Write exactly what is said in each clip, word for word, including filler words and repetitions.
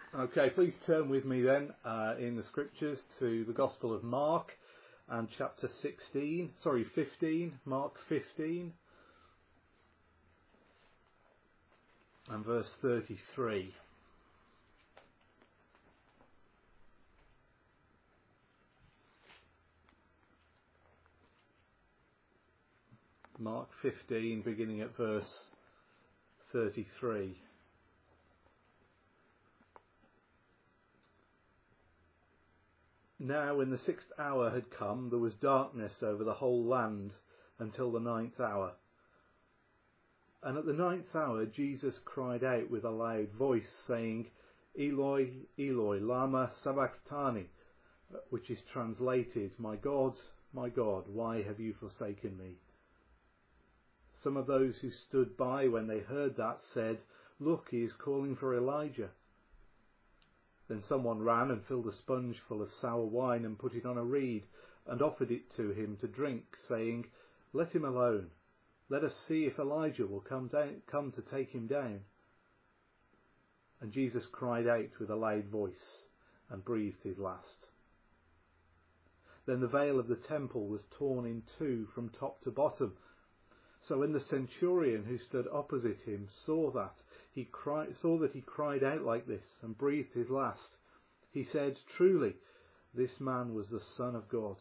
Okay, please turn with me then uh, in the scriptures to the Gospel of Mark and chapter sixteen, sorry, fifteen, Mark fifteen and verse thirty-three. Mark fifteen, beginning at verse thirty-three. Now when the sixth hour had come, there was darkness over the whole land until the ninth hour. And at the ninth hour Jesus cried out with a loud voice, saying, Eloi, Eloi, lama sabachthani, which is translated, My God, my God, why have you forsaken me? Some of those who stood by when they heard that said, Look, he is calling for Elijah. Then someone ran and filled a sponge full of sour wine and put it on a reed and offered it to him to drink, saying, Let him alone. Let us see if Elijah will come down, come to take him down. And Jesus cried out with a loud voice and breathed his last. Then the veil of the temple was torn in two from top to bottom. So when the centurion who stood opposite him saw that, he cried, saw that he cried out like this and breathed his last, he said, Truly, this man was the Son of God.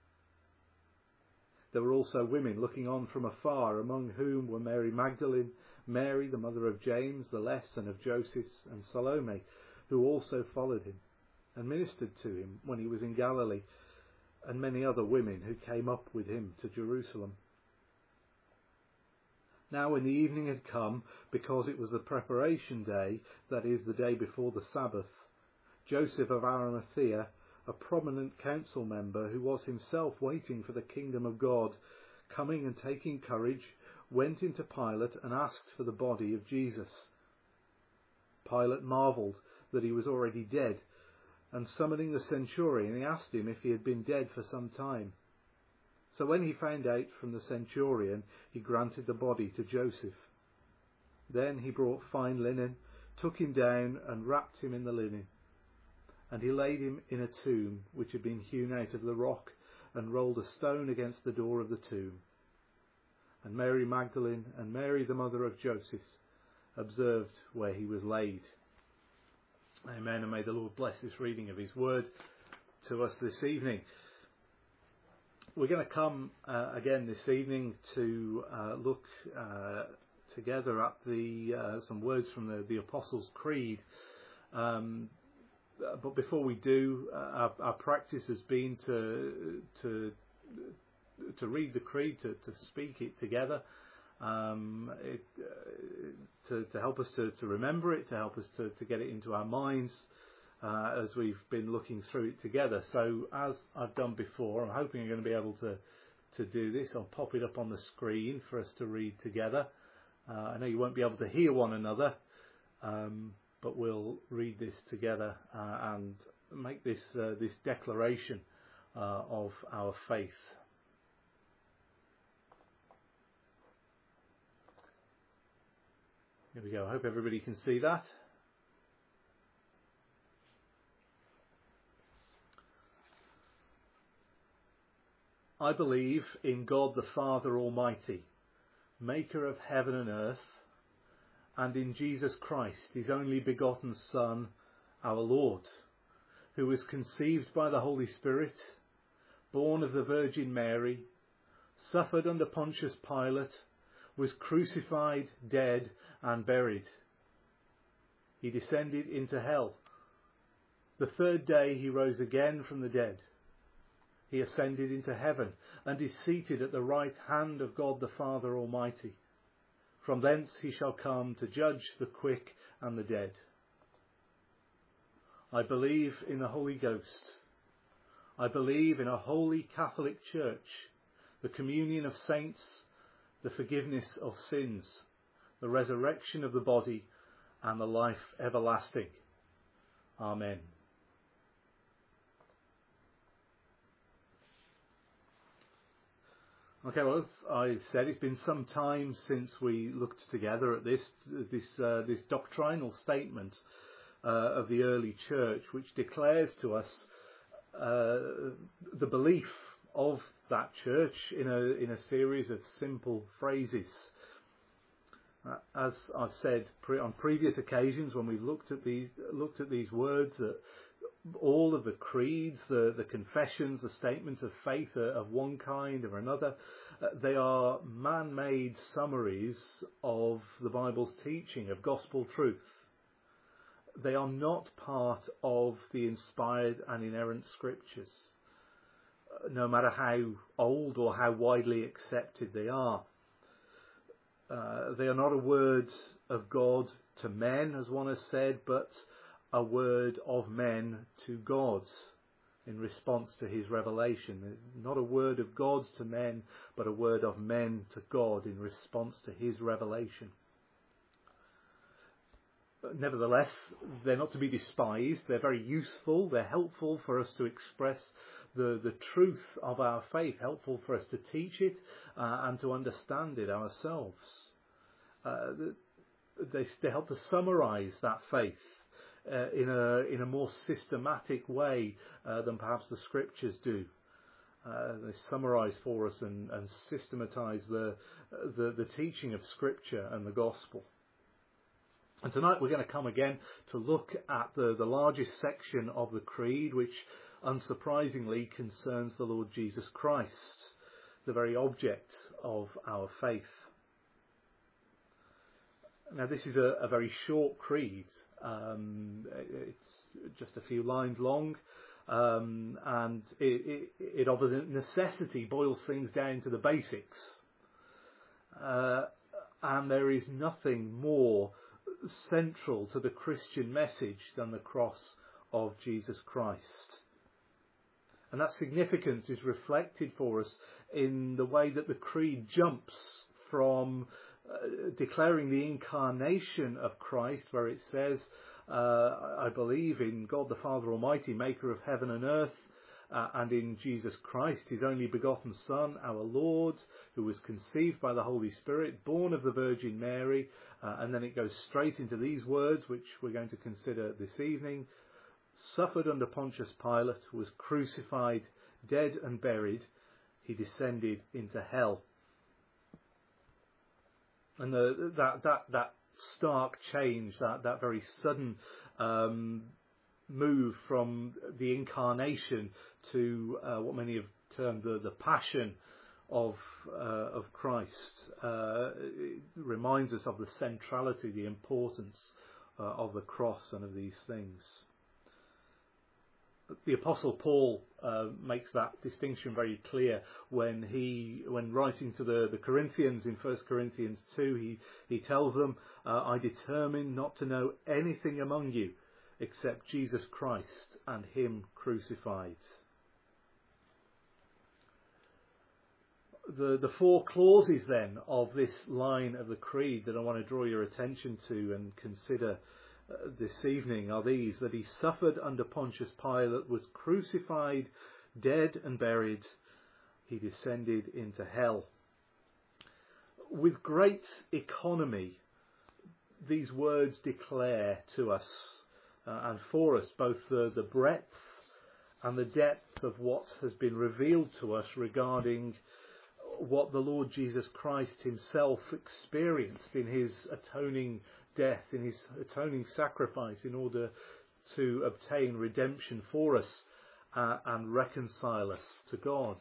There were also women looking on from afar, among whom were Mary Magdalene, Mary, the mother of James the Less and of Joseph, and Salome, who also followed him and ministered to him when he was in Galilee, and many other women who came up with him to Jerusalem. Now when the evening had come, because it was the preparation day, that is, the day before the Sabbath, Joseph of Arimathea, a prominent council member who was himself waiting for the kingdom of God, coming and taking courage, went into Pilate and asked for the body of Jesus. Pilate marvelled that he was already dead, and summoning the centurion, he asked him if he had been dead for some time. So when he found out from the centurion, he granted the body to Joseph. Then he brought fine linen, took him down and wrapped him in the linen. And he laid him in a tomb which had been hewn out of the rock, and rolled a stone against the door of the tomb. And Mary Magdalene and Mary the mother of Joseph observed where he was laid. Amen. And may the Lord bless this reading of his word to us this evening. We're going to come uh, again this evening to uh, look uh, together at the uh, some words from the, the Apostles' Creed. Um, but before we do, uh, our, our practice has been to to to read the Creed, to, to speak it together, um, it, uh, to, to help us to, to remember it, to help us to, to get it into our minds. Uh, as we've been looking through it together. So as I've done before, I'm hoping you're going to be able to, to do this. I'll pop it up on the screen for us to read together. Uh, I know you won't be able to hear one another, um, but we'll read this together uh, and make this, uh, this declaration uh, of our faith. Here we go. I hope everybody can see that. I believe in God the Father Almighty, maker of heaven and earth, and in Jesus Christ, his only begotten Son, our Lord, who was conceived by the Holy Spirit, born of the Virgin Mary, suffered under Pontius Pilate, was crucified, dead, and buried. He descended into hell. The third day he rose again from the dead. He ascended into heaven and is seated at the right hand of God the Father Almighty. From thence he shall come to judge the quick and the dead. I believe in the Holy Ghost. I believe in a holy Catholic Church, the communion of saints, the forgiveness of sins, the resurrection of the body, and the life everlasting. Amen. Okay, well, as I said, it's been some time since we looked together at this this uh, this doctrinal statement uh, of the early church, which declares to us uh, the belief of that church in a in a series of simple phrases. Uh, as I've said pre- on previous occasions when we've looked at these looked at these words, that all of the creeds, the, the confessions, the statements of faith are of one kind or another. Uh, they are man-made summaries of the Bible's teaching, of gospel truth. They are not part of the inspired and inerrant scriptures, uh, no matter how old or how widely accepted they are. Uh, they are not a word of God to men, as one has said, but a word of men to God in response to his revelation. Not a word of God to men, but a word of men to God in response to his revelation. But nevertheless, they're not to be despised. They're very useful. They're helpful for us to express the, the truth of our faith, helpful for us to teach it uh, and to understand it ourselves. Uh, they, they help to summarize that faith Uh, in a in a more systematic way uh, than perhaps the scriptures do. Uh, they summarise for us and, and systematise the, the the teaching of Scripture and the gospel. And tonight we're going to come again to look at the, the largest section of the creed, which unsurprisingly concerns the Lord Jesus Christ, the very object of our faith. Now this is a, a very short creed. Um, it's just a few lines long, um, and it, it, it of necessity boils things down to the basics. Uh, and there is nothing more central to the Christian message than the cross of Jesus Christ. And that significance is reflected for us in the way that the creed jumps from Uh, declaring the incarnation of Christ, where it says, uh, I believe in God the Father Almighty, maker of heaven and earth, uh, and in Jesus Christ, his only begotten Son, our Lord, who was conceived by the Holy Spirit, born of the Virgin Mary, uh, and then it goes straight into these words, which we're going to consider this evening: suffered under Pontius Pilate, was crucified, dead and buried, he descended into hell. And the, that that that stark change, that that very sudden um, move from the incarnation to uh, what many have termed the, the passion of uh, of Christ, uh, it reminds us of the centrality, the importance uh, of the cross and of these things. The Apostle Paul uh, makes that distinction very clear when he, when writing to the, the Corinthians in First Corinthians two, he, he tells them, uh, I determine not to know anything among you except Jesus Christ and him crucified. The, the four clauses then of this line of the creed that I want to draw your attention to and consider Uh, this evening are these: that he suffered under Pontius Pilate, was crucified, dead and buried, he descended into hell. With great economy, these words declare to us uh, and for us both the, the breadth and the depth of what has been revealed to us regarding what the Lord Jesus Christ himself experienced in his atoning death, in his atoning sacrifice, in order to obtain redemption for us uh, and reconcile us to God.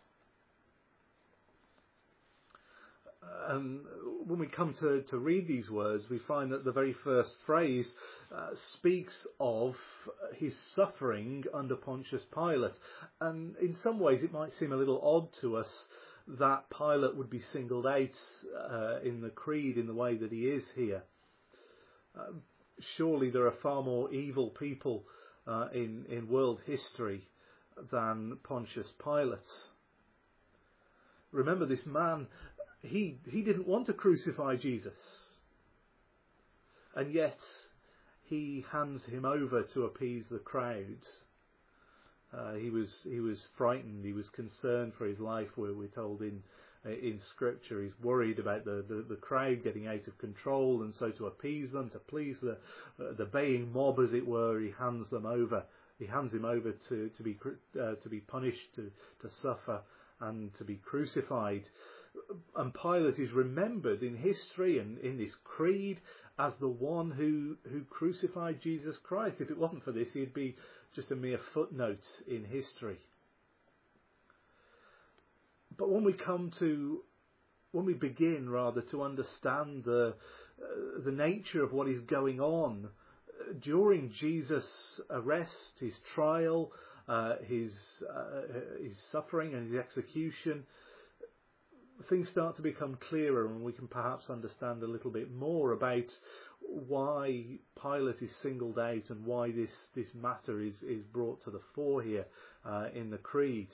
And when we come to, to read these words, we find that the very first phrase uh, speaks of his suffering under Pontius Pilate. And in some ways it might seem a little odd to us that Pilate would be singled out uh, in the creed in the way that he is here. Uh, surely there are far more evil people uh, in, in world history than Pontius Pilate. Remember, this man, he, he didn't want to crucify Jesus. And yet he hands him over to appease the crowd. Uh, he was he was frightened, he was concerned for his life, we're, we're told in in Scripture. He's worried about the, the, the crowd getting out of control, and so to appease them, to please the uh, the baying mob, as it were, he hands them over. He hands him over to to be uh, to be punished, to to suffer, and to be crucified. And Pilate is remembered in history and in this creed as the one who who crucified Jesus Christ. If it wasn't for this, he'd be just a mere footnote in history. But when we come to, when we begin rather to understand the uh, the nature of what is going on uh, during Jesus' arrest, his trial, uh, his uh, his suffering and his execution, things start to become clearer, and we can perhaps understand a little bit more about why Pilate is singled out and why this this matter is is brought to the fore here uh, in the creed.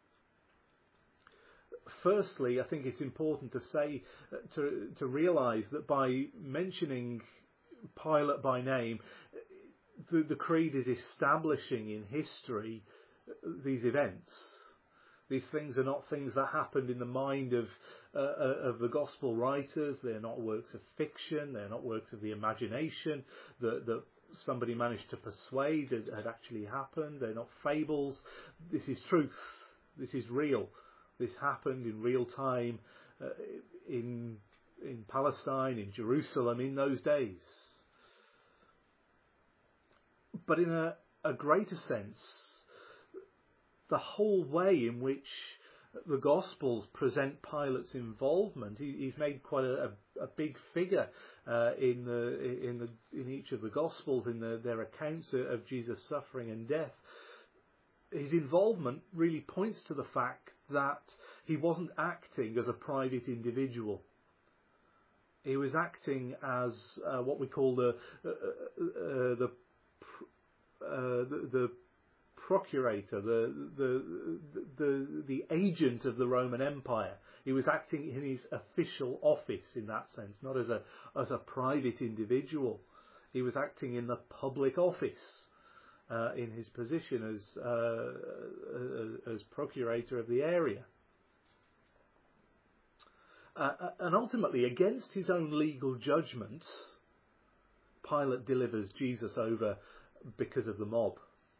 Firstly, I think it's important to say, to to realise that by mentioning Pilate by name, the, the creed is establishing in history these events. These things are not things that happened in the mind of uh, of the gospel writers. They're not works of fiction. They're not works of the imagination that, that somebody managed to persuade had, had actually happened. They're not fables. This is truth. This is real. This happened in real time uh, in in Palestine, in Jerusalem, in those days. But in a, a greater sense, the whole way in which the Gospels present Pilate's involvement, he, he's made quite a, a, a big figure uh, in the in the in each of the Gospels in the, their accounts of Jesus' suffering and death. His involvement really points to the fact that he wasn't acting as a private individual. He was acting as uh, what we call the uh, uh, the, uh, the the procurator, the, the the the agent of the Roman Empire. He was acting in his official office in that sense, not as a as a private individual. He was acting in the public office. Uh, in his position as uh, as procurator of the area, uh, and ultimately, against his own legal judgment, Pilate delivers Jesus over because of the mob.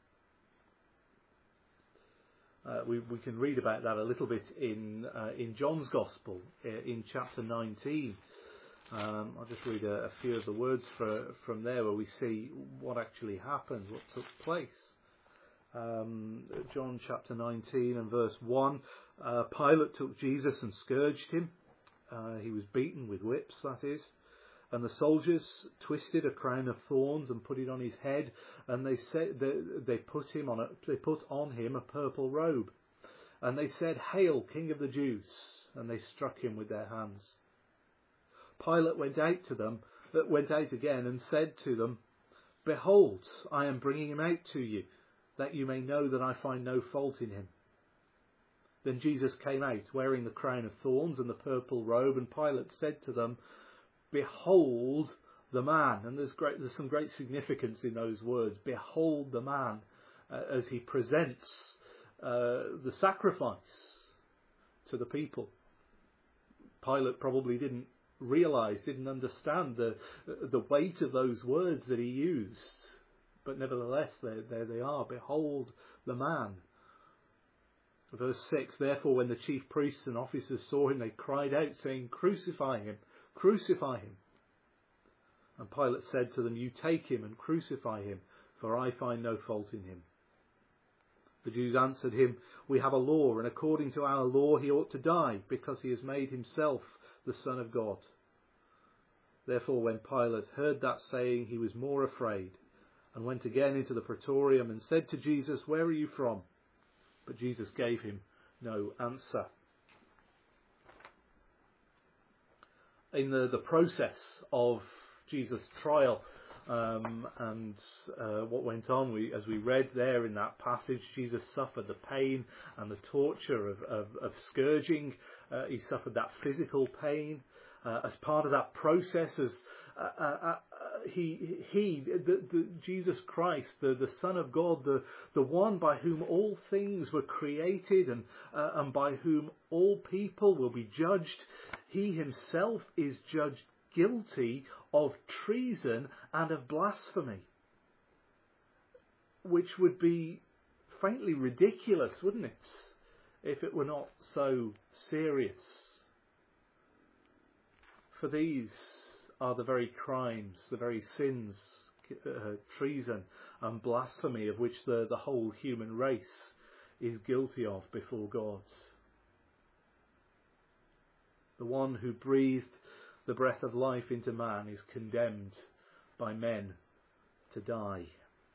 Uh, we we can read about that a little bit in uh, in John's Gospel in chapter nineteen. Um, I'll just read a, a few of the words for, from there where we see what actually happened, what took place. Um, John chapter nineteen and verse one, uh, Pilate took Jesus and scourged him. Uh, he was beaten with whips, that is. And the soldiers twisted a crown of thorns and put it on his head, and they said they, they put him on a, they put on him a purple robe. And they said, "Hail, King of the Jews!" And they struck him with their hands. Pilate went out to them, went out again and said to them, "Behold, I am bringing him out to you, that you may know that I find no fault in him." Then Jesus came out, wearing the crown of thorns and the purple robe, and Pilate said to them, "Behold the man." And there's great, there's some great significance in those words. Behold the man, uh, as he presents uh, the sacrifice to the people. Pilate probably didn't realise, didn't understand the the weight of those words that he used. But nevertheless, there, there they are. Behold the man. Verse six, therefore when the chief priests and officers saw him, they cried out, saying, "Crucify him, crucify him." And Pilate said to them, "You take him and crucify him, for I find no fault in him." The Jews answered him, "We have a law, and according to our law he ought to die, because he has made himself the Son of God." Therefore when Pilate heard that saying, he was more afraid, and went again into the praetorium and said to Jesus, "Where are you from?" But Jesus gave him no answer. In the, the process of Jesus' trial um, and uh, what went on, we, as we read there in that passage, Jesus suffered the pain and the torture of, of, of scourging. Uh, he suffered that physical pain. Uh, as part of that process, as uh, uh, uh, he, he the, the, Jesus Christ, the, the Son of God, the, the one by whom all things were created and, uh, and by whom all people will be judged, he himself is judged guilty of treason and of blasphemy, which would be frankly ridiculous, wouldn't it, if it were not so serious. For these are the very crimes, the very sins, uh, treason and blasphemy of which the, the whole human race is guilty of before God. The one who breathed the breath of life into man is condemned by men to die.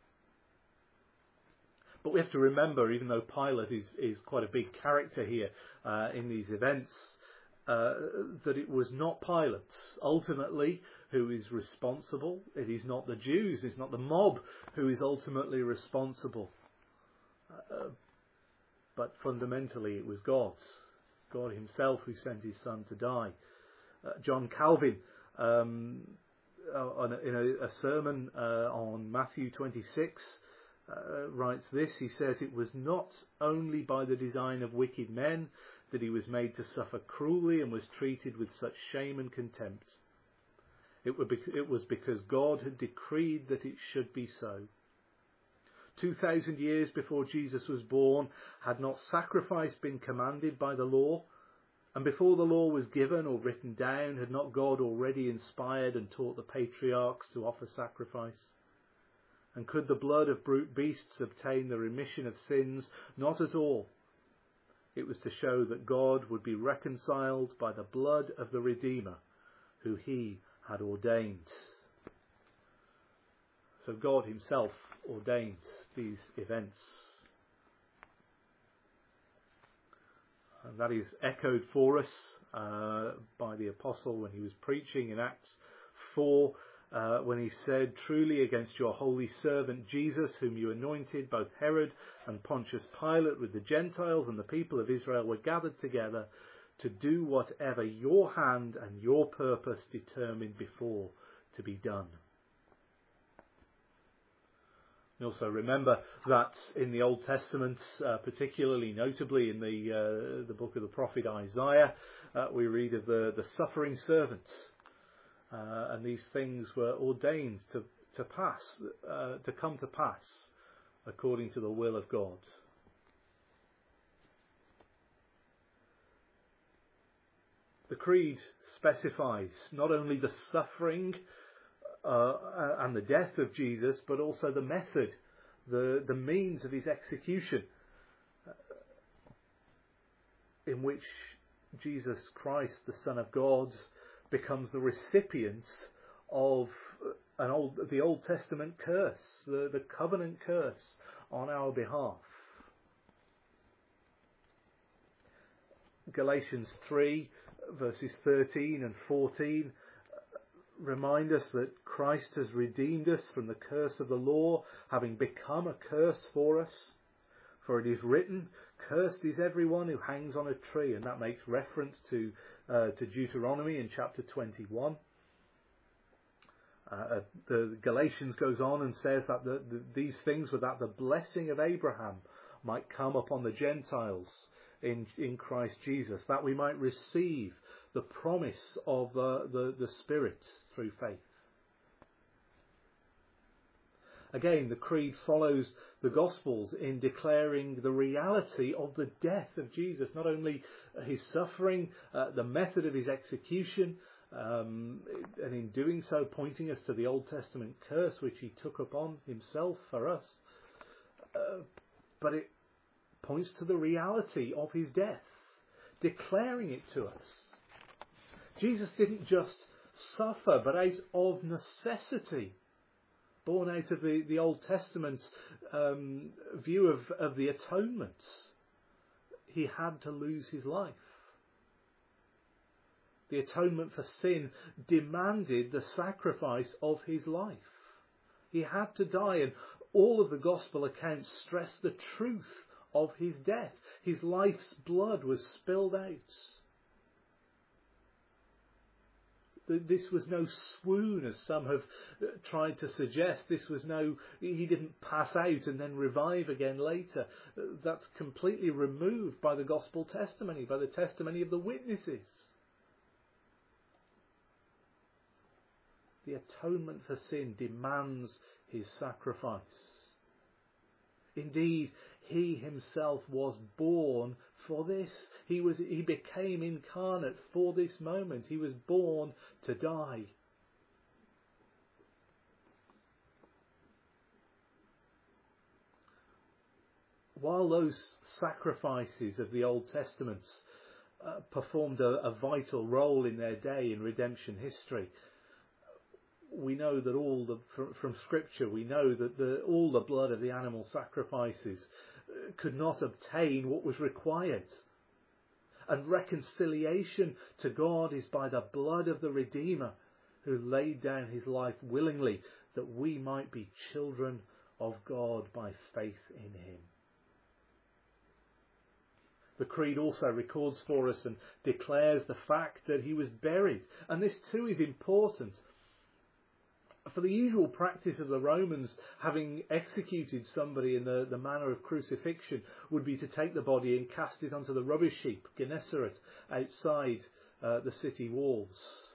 But we have to remember, even though Pilate is, is quite a big character here uh, in these events, uh, that it was not Pilate ultimately who is responsible. It is not the Jews, it's not the mob who is ultimately responsible. Uh, but fundamentally it was God. God himself who sent his son to die. Uh, John Calvin, um, uh, in a, a sermon uh, on Matthew twenty-six, uh, writes this. He says, "It was not only by the design of wicked men that he was made to suffer cruelly and was treated with such shame and contempt. It, would be, it was because God had decreed that it should be so. Two thousand years before Jesus was born, had not sacrifice been commanded by the law? And before the law was given or written down, had not God already inspired and taught the patriarchs to offer sacrifice? And could the blood of brute beasts obtain the remission of sins? Not at all. It was to show that God would be reconciled by the blood of the Redeemer, who he had ordained." So God himself ordained these events. And that is echoed for us uh, by the apostle when he was preaching in Acts four, uh, when he said, "Truly against your holy servant Jesus, whom you anointed, both Herod and Pontius Pilate with the Gentiles and the people of Israel were gathered together to do whatever your hand and your purpose determined before to be done." And also remember that in the Old Testament, uh, particularly notably in the uh, the book of the prophet Isaiah, uh, we read of the, the suffering servant. Uh, and these things were ordained to, to pass, uh, to come to pass according to the will of God. The Creed specifies not only the suffering Uh, and the death of Jesus, but also the method, the, the means of his execution, uh, in which Jesus Christ, the Son of God, becomes the recipient of an old, the Old Testament curse, the, the covenant curse on our behalf. Galatians three, verses thirteen and fourteen remind us that Christ has redeemed us from the curse of the law, having become a curse for us. For it is written, "Cursed is everyone who hangs on a tree," and that makes reference to uh, to Deuteronomy in chapter twenty-one. Uh, the Galatians goes on and says that the, the, these things were that the blessing of Abraham might come upon the Gentiles in in Christ Jesus, that we might receive the promise of uh, the the Spirit through faith. Again, the Creed follows the Gospels in declaring the reality of the death of Jesus, not only his suffering, uh, the method of his execution, um, and in doing so pointing us to the Old Testament curse which he took upon himself for us, uh, but it points to the reality of his death, declaring it to us. Jesus didn't just suffer, but out of necessity, born out of the, the Old Testament um, view of, of the atonement. He had to lose his life. The atonement for sin demanded the sacrifice of his life. He had to die, and all of the Gospel accounts stress the truth of his death. His life's blood was spilled out. This was no swoon, as some have tried to suggest. This was no, he didn't pass out and then revive again later. That's completely removed by the gospel testimony, by the testimony of the witnesses. The atonement for sin demands his sacrifice. Indeed, he himself was born for this. He was, he became incarnate for this moment. He was born to die. While those sacrifices of the Old Testament uh, performed a, a vital role in their day in redemption history, we know that all the from, from Scripture we know that the, all the blood of the animal sacrifices could not obtain what was required. And reconciliation to God is by the blood of the Redeemer, who laid down his life willingly that we might be children of God by faith in him. The Creed also records for us and declares the fact that he was buried. And this too is important. For the usual practice of the Romans, having executed somebody in the, the manner of crucifixion, would be to take the body and cast it onto the rubbish heap, Gennesaret, outside uh, the city walls.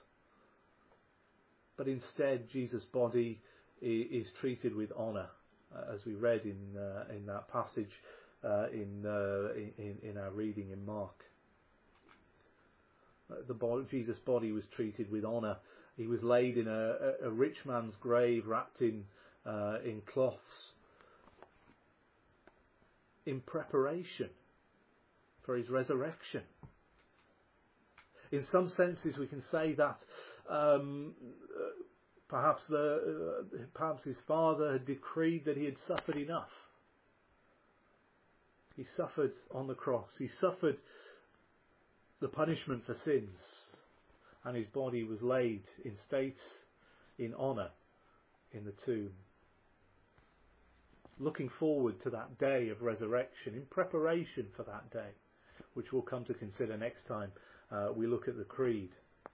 But instead, Jesus' body is, is treated with honour, uh, as we read in uh, in that passage uh, in, uh, in in our reading in Mark. Uh, the body, Jesus' body was treated with honour. He was laid in a, a, a rich man's grave, wrapped in uh, in cloths, in preparation for his resurrection. In some senses, we can say that um, perhaps the uh, perhaps his father had decreed that he had suffered enough. He suffered on the cross. He suffered the punishment for sins. And his body was laid in state, in honour, in the tomb. Looking forward to that day of resurrection, in preparation for that day, which we'll come to consider next time uh, we look at the Creed.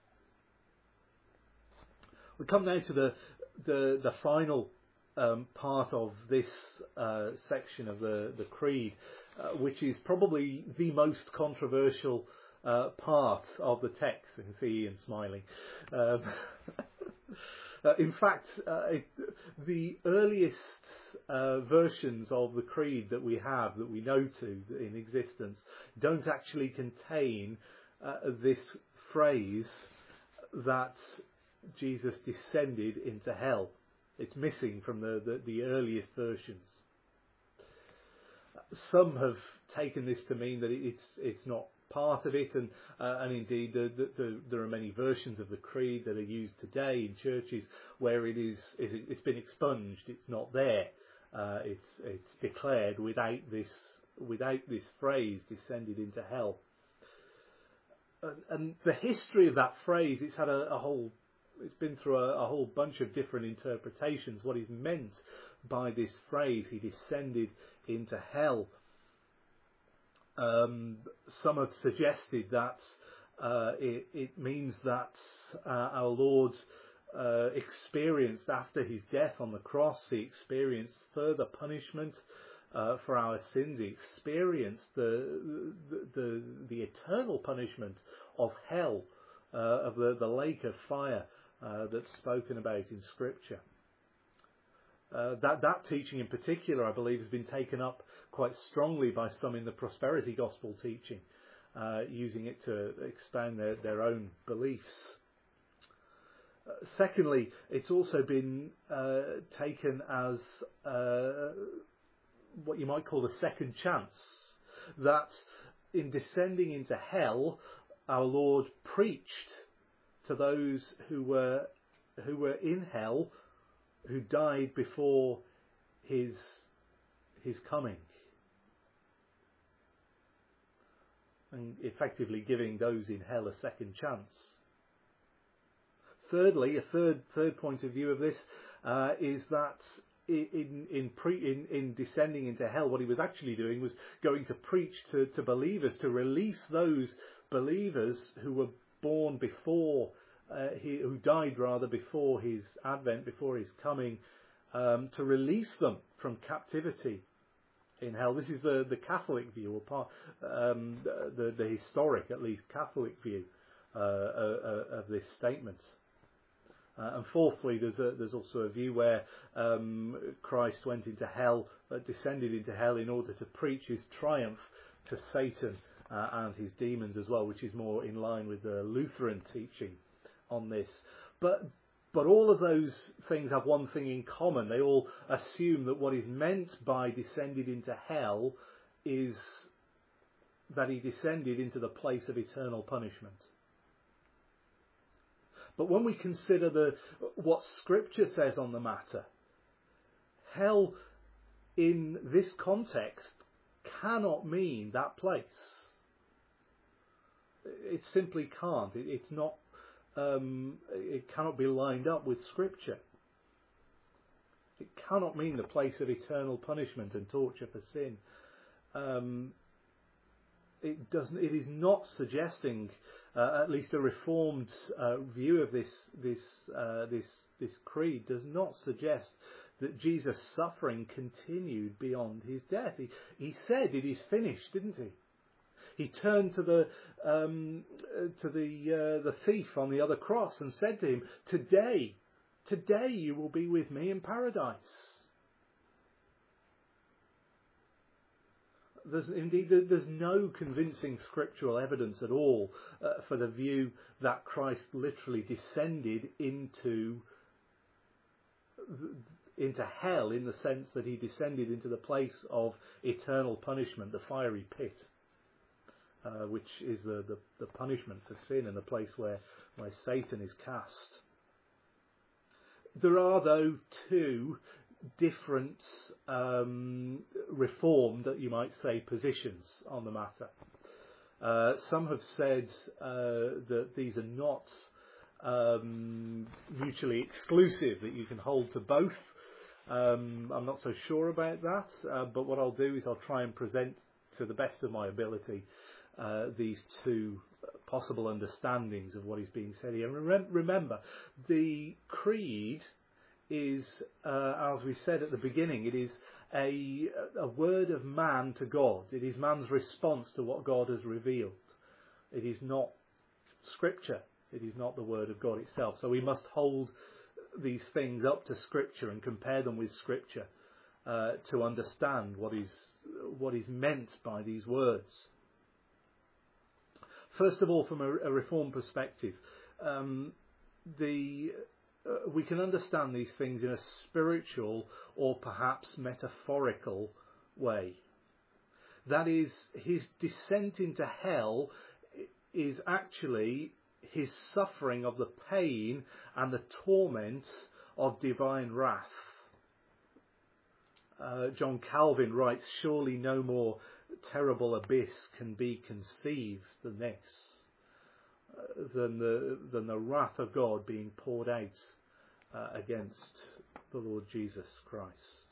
We come now to the the, the final um, part of this uh, section of the, the Creed, uh, which is probably the most controversial Uh, part of the text. You can see Ian smiling. Um, uh, in fact, uh, it, the earliest uh, versions of the Creed that we have, that we know to in existence, don't actually contain uh, this phrase that Jesus descended into hell. It's missing from the, the, the earliest versions. Some have taken this to mean that it's it's not part of it, and uh, and indeed the, the, the, there are many versions of the Creed that are used today in churches where it is it's been expunged. It's not there. Uh, it's it's declared without this without this phrase, descended into hell. And, and the history of that phrase, it's had a, a whole it's been through a, a whole bunch of different interpretations. What is meant by this phrase, he descended into hell. Um, some have suggested that uh, it, it means that uh, our Lord uh, experienced, after his death on the cross, he experienced further punishment uh, for our sins. He experienced the the, the, the eternal punishment of hell, uh, of the, the lake of fire uh, that's spoken about in Scripture. Uh, that that teaching in particular, I believe, has been taken up quite strongly by some in the prosperity gospel teaching, uh, using it to expand their, their own beliefs. Uh, secondly, it's also been uh, taken as uh, what you might call a second chance, that in descending into hell, our Lord preached to those who were who were in hell, who died before his his coming, and effectively giving those in hell a second chance. Thirdly, a third third point of view of this uh, is that in in, pre, in in descending into hell, what he was actually doing was going to preach to, to believers, to release those believers who were born before uh, he, who died rather before his advent, before his coming, um, to release them from captivity in hell. This is the, the Catholic view, or part, um, the, the historic, at least, Catholic view uh, uh, of this statement. Uh, and fourthly, there's, a, there's also a view where um, Christ went into hell, uh, descended into hell in order to preach his triumph to Satan uh, and his demons as well, which is more in line with the Lutheran teaching on this. But but all of those things have one thing in common. They all assume that what is meant by descended into hell is that he descended into the place of eternal punishment. But when we consider the what Scripture says on the matter, hell in this context cannot mean that place. It simply can't. It, it's not. Um, it cannot be lined up with Scripture. It cannot mean the place of eternal punishment and torture for sin. Um, it doesn't. It is not suggesting, uh, at least a reformed uh, view of this this uh, this this creed does not suggest that Jesus' suffering continued beyond his death. He, he said, "It is finished," didn't he? He turned to the um, to the uh, the thief on the other cross and said to him, "Today, today you will be with me in paradise." There's, indeed, there's no convincing scriptural evidence at all uh, for the view that Christ literally descended into into hell, in the sense that he descended into the place of eternal punishment, the fiery pit. Uh, which is the, the, the punishment for sin and the place where, where Satan is cast. There are, though, two different um, reformed, that you might say, positions on the matter. Uh, some have said uh, that these are not um, mutually exclusive, that you can hold to both. Um, I'm not so sure about that, uh, but what I'll do is I'll try and present to the best of my ability Uh, these two possible understandings of what is being said here. And rem- remember, the creed is, uh, as we said at the beginning, it is a, a word of man to God. It is man's response to what God has revealed. It is not Scripture. It is not the word of God itself. So we must hold these things up to Scripture and compare them with Scripture uh, to understand what is what is meant by these words. First of all, from a, a Reformed perspective, um, the uh, we can understand these things in a spiritual or perhaps metaphorical way. That is, his descent into hell is actually his suffering of the pain and the torment of divine wrath. Uh, John Calvin writes, "Surely no more terrible abyss can be conceived than this, uh, than the than the wrath of God being poured out uh, against the Lord Jesus Christ."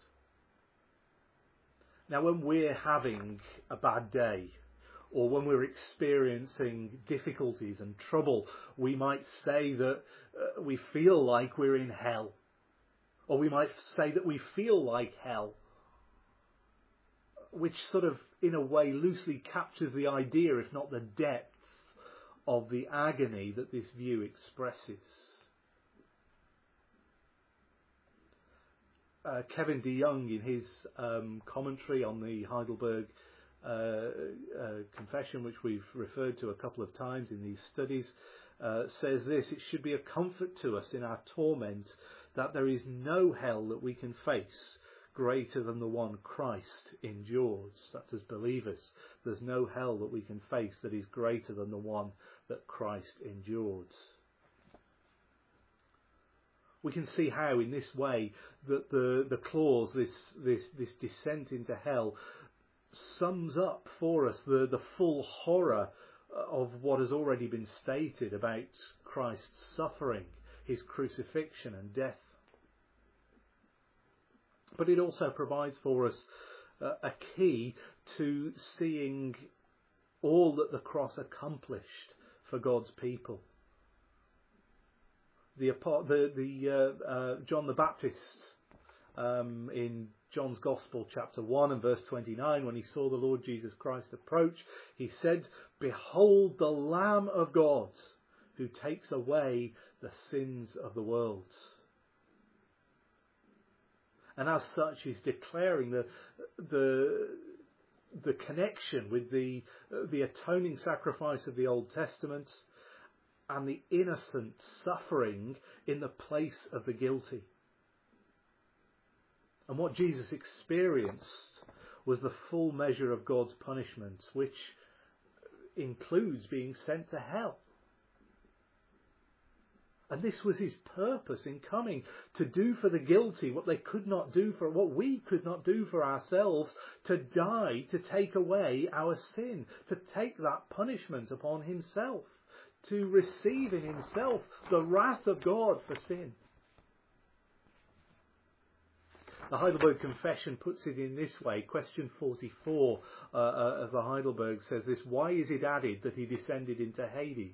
Now, when we're having a bad day, or when we're experiencing difficulties and trouble, we might say that uh, we feel like we're in hell, or we might say that we feel like hell, which sort of, in a way, loosely captures the idea, if not the depth, of the agony that this view expresses. Uh, Kevin DeYoung, in his um, commentary on the Heidelberg uh, uh, Confession, which we've referred to a couple of times in these studies, uh, says this: "It should be a comfort to us in our torment that there is no hell that we can face greater than the one Christ endures." That's as believers. There's no hell that we can face that is greater than the one that Christ endured. We can see how, in this way, that the, the clause, this, this, this descent into hell, sums up for us the, the full horror of what has already been stated about Christ's suffering, his crucifixion and death. But it also provides for us uh, a key to seeing all that the cross accomplished for God's people. the the, the uh, uh, John the Baptist um, in John's Gospel, chapter one and verse twenty-nine, when he saw the Lord Jesus Christ approach, he said, "Behold the Lamb of God who takes away the sins of the world." And as such, he's declaring the the the connection with the the atoning sacrifice of the Old Testament and the innocent suffering in the place of the guilty. And what Jesus experienced was the full measure of God's punishment, which includes being sent to hell. And this was his purpose in coming, to do for the guilty what they could not do for, what we could not do for ourselves, to die, to take away our sin, to take that punishment upon himself, to receive in himself the wrath of God for sin. The Heidelberg Confession puts it in this way. Question forty-four uh, uh, of the Heidelberg says this: "Why is it added that he descended into Hades?"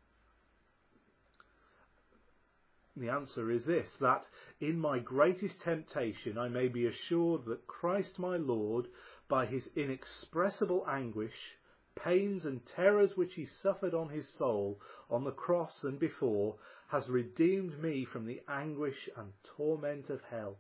The answer is this: that in my greatest temptation I may be assured that Christ my Lord, by his inexpressible anguish, pains and terrors which he suffered on his soul, on the cross and before, has redeemed me from the anguish and torment of hell.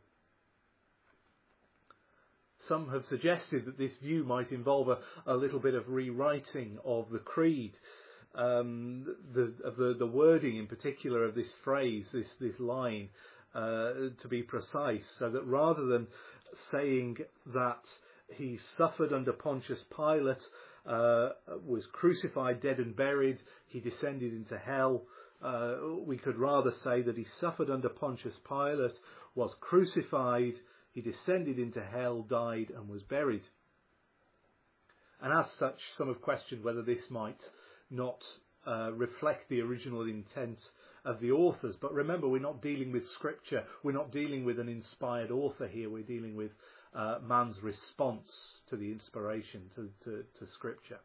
Some have suggested that this view might involve a, a little bit of rewriting of the creed. Um, the, of the, the wording in particular of this phrase, this, this line, uh, to be precise, so that rather than saying that he suffered under Pontius Pilate, uh, was crucified, dead and buried, he descended into hell, uh, we could rather say that he suffered under Pontius Pilate, was crucified, he descended into hell, died and was buried. And as such, some have questioned whether this might not uh, reflect the original intent of the authors. But remember, we're not dealing with scripture. We're not dealing with an inspired author here. We're dealing with uh, man's response to the inspiration, to, to, to scripture.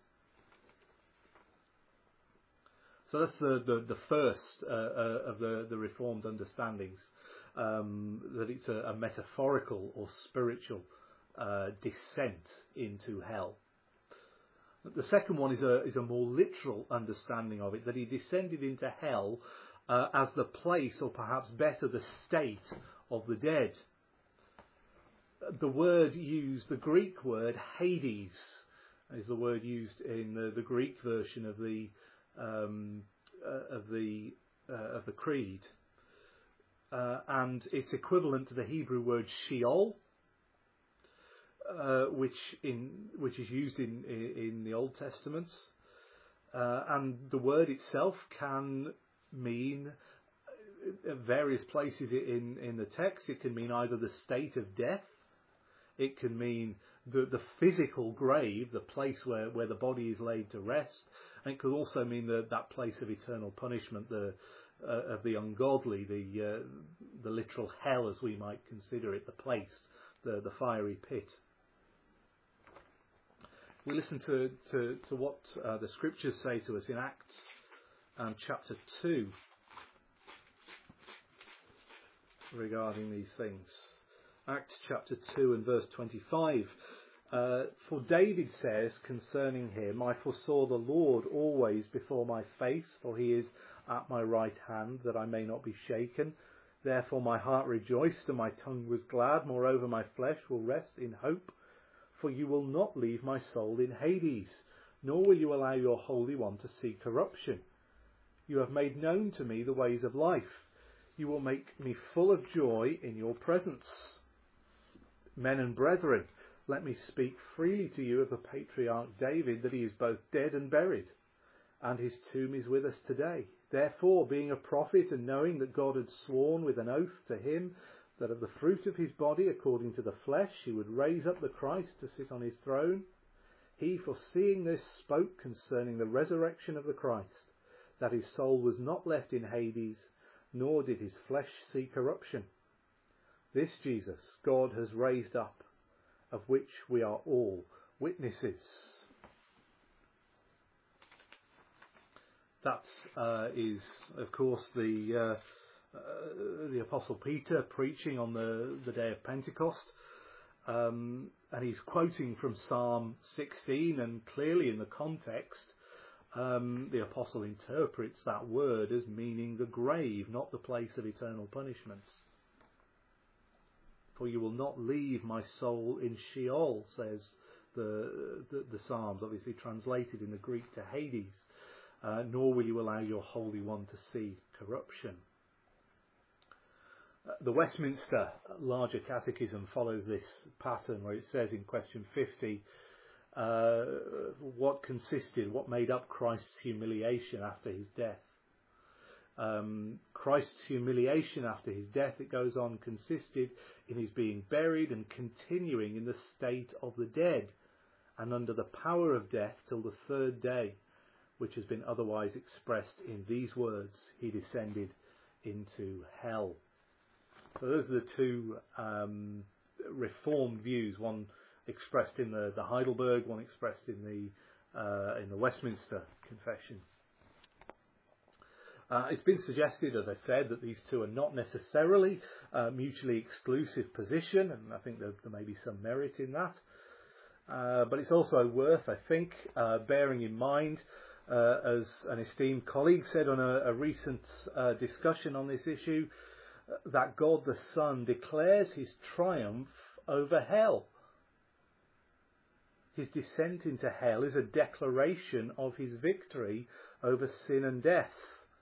So that's the, the, the first uh, uh, of the, the Reformed understandings, um, that it's a, a metaphorical or spiritual uh, descent into hell. The second one is a is a more literal understanding of it, that he descended into hell uh, as the place, or perhaps better, the state of the dead. The word used, the Greek word Hades, is the word used in the, the Greek version of the um, uh, of the uh, of the creed, uh, and it's equivalent to the Hebrew word Sheol. Uh, which in which is used in in, in the Old Testament, uh, and the word itself can mean uh, various places in in the text. It can mean either the state of death, it can mean the the physical grave, the place where, where the body is laid to rest, and it could also mean the, that place of eternal punishment, the uh, of the ungodly, the uh, the literal hell as we might consider it, the place, the the fiery pit. We listen to, to, to what uh, the scriptures say to us in Acts um, chapter two regarding these things. Acts chapter two and verse twenty-five. Uh, For David says concerning him, I foresaw the Lord always before my face, for he is at my right hand, that I may not be shaken. Therefore my heart rejoiced and my tongue was glad. Moreover my flesh will rest in hope. For you will not leave my soul in Hades, nor will you allow your Holy One to see corruption. You have made known to me the ways of life. You will make me full of joy in your presence. Men and brethren, let me speak freely to you of the patriarch David, that he is both dead and buried, and his tomb is with us today. Therefore, being a prophet, and knowing that God had sworn with an oath to him, that of the fruit of his body, according to the flesh, he would raise up the Christ to sit on his throne, he, foreseeing this, spoke concerning the resurrection of the Christ, that his soul was not left in Hades, nor did his flesh see corruption. This Jesus God has raised up, of which we are all witnesses. That uh, is, of course, the uh, the Apostle Peter preaching on the, the day of Pentecost. Um, and he's quoting from Psalm sixteen, and clearly in the context, um, the Apostle interprets that word as meaning the grave, not the place of eternal punishment. For you will not leave my soul in Sheol, says the, the, the Psalms, obviously translated in the Greek to Hades, uh, nor will you allow your Holy One to see corruption. Uh, the Westminster Larger Catechism follows this pattern, where it says in question fifty, uh, what consisted, what made up Christ's humiliation after his death. Um, Christ's humiliation after his death, it goes on, consisted in his being buried and continuing in the state of the dead, and under the power of death till the third day, which has been otherwise expressed in these words, he descended into hell. So those are the two um, reformed views, one expressed in the, the Heidelberg, one expressed in the uh, in the Westminster Confession. Uh, it's been suggested, as I said, that these two are not necessarily uh, mutually exclusive position, and I think there, there may be some merit in that. Uh, but it's also worth, I think, uh, bearing in mind, uh, as an esteemed colleague said on a, a recent uh, discussion on this issue, that God the Son declares his triumph over hell. His descent into hell is a declaration of his victory over sin and death.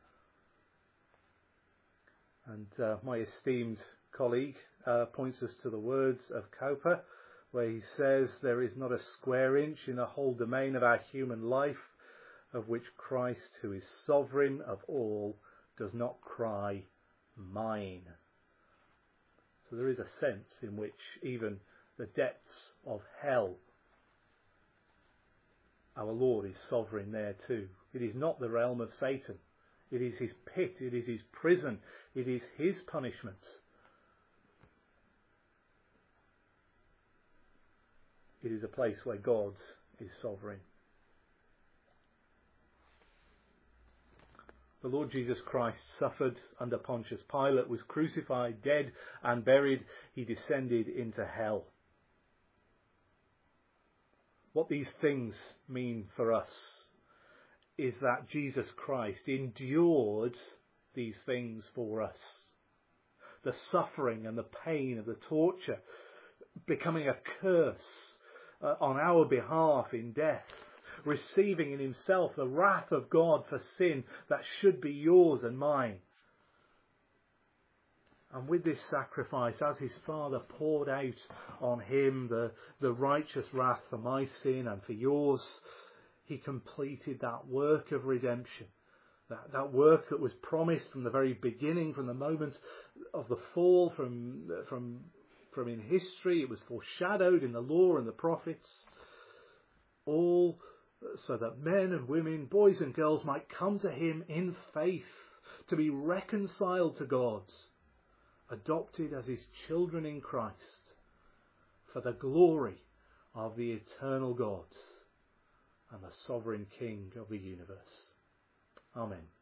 And uh, my esteemed colleague uh, points us to the words of Cowper, where he says, there is not a square inch in the whole domain of our human life of which Christ, who is sovereign of all, does not cry, mine. So there is a sense in which even the depths of hell, our Lord is sovereign there too. It is not the realm of Satan. It is his pit. It is his prison. It is his punishments. It is a place where God is sovereign. The Lord Jesus Christ suffered under Pontius Pilate, was crucified, dead and buried. He descended into hell. What these things mean for us is that Jesus Christ endured these things for us. The suffering and the pain of the torture, becoming a curse uh, on our behalf in death, receiving in himself the wrath of God for sin that should be yours and mine. And with this sacrifice, as his Father poured out on him the, the righteous wrath for my sin and for yours, he completed that work of redemption. That, that work that was promised from the very beginning, from the moment of the fall, from, from, from in history. It was foreshadowed in the law and the prophets. All so that men and women, boys and girls might come to him in faith, to be reconciled to God, adopted as his children in Christ, for the glory of the eternal God and the sovereign King of the universe. Amen.